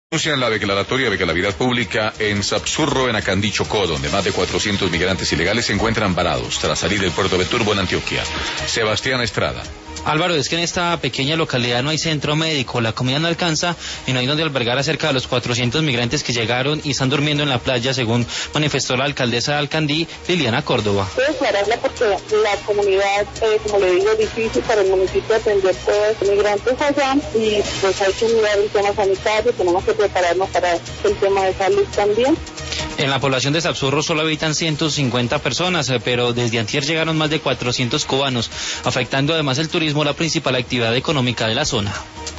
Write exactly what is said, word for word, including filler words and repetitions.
Anuncian la declaratoria de calamidad pública en Sapsurro, en Acandí, Chocó, donde más de cuatrocientos migrantes ilegales se encuentran varados tras salir del puerto de Turbo en Antioquia. Sebastián Estrada. Álvaro, es que en esta pequeña localidad no hay centro médico, la comida no alcanza y no hay donde albergar a cerca de los cuatrocientos migrantes que llegaron y están durmiendo en la playa, según manifestó la alcaldesa de Alcandí, Liliana Córdoba. Quiero aclararla porque la comunidad, eh, como le digo, es difícil para el municipio atender todos los migrantes allá y pues hay que mirar el tema sanitario, tenemos que prepararnos para el tema de salud también. En la población de Sapsurro solo habitan ciento cincuenta personas, pero desde antier llegaron más de cuatrocientos cubanos, afectando además el turismo, la principal actividad económica de la zona.